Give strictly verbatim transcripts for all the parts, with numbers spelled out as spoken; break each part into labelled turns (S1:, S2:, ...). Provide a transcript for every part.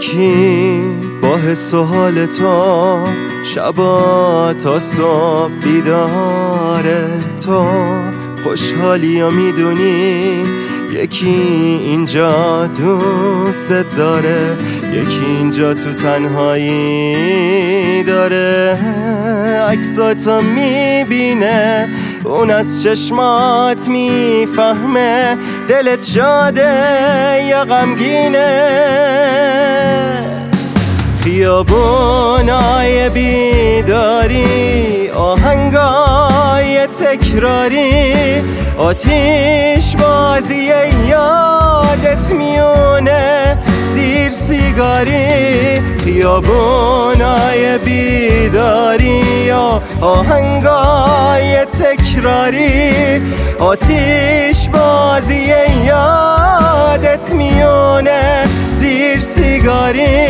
S1: یکی با حس و حال تو شبا تا صبح بیداره، تو خوشحالی و میدونی یکی اینجا دوست داره، یکی اینجا تو تنهایی داره. عکساتو میبینه، اون از چشمات میفهمه دلت شاده یا غمگینه. خیابونای بیداری، آهنگای تکراری، آتیش بازی یادت میونه زیر سیگاری. خیابونای بیداری، آهنگای تکراری، آتیش بازی یادت میونه زیر سیگاری.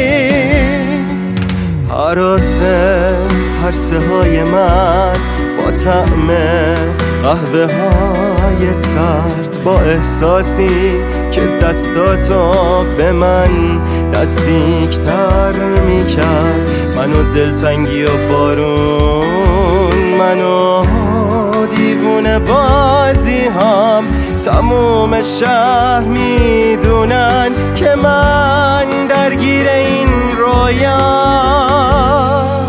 S1: حراسه پرسه های من با طعم قهوه های سرد، با احساسی که دستاتو به من نزدیکتر میکرد. منو دلتنگی و بارون، منو دیوونه بازی هم، تموم شهر میدونن که من درگیر این رویام.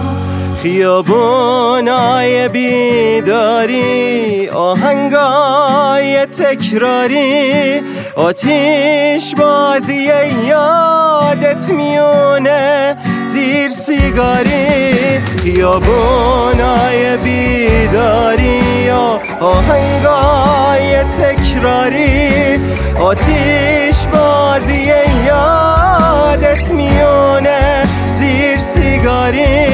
S1: خیابونای بیداری، آهنگای تکراری، آتیش بازی یادت میونه زیر سیگاری. خیابونای بیداری، آهنگای تکراری، آتیش بازی یادت میونه زیر سیگاری.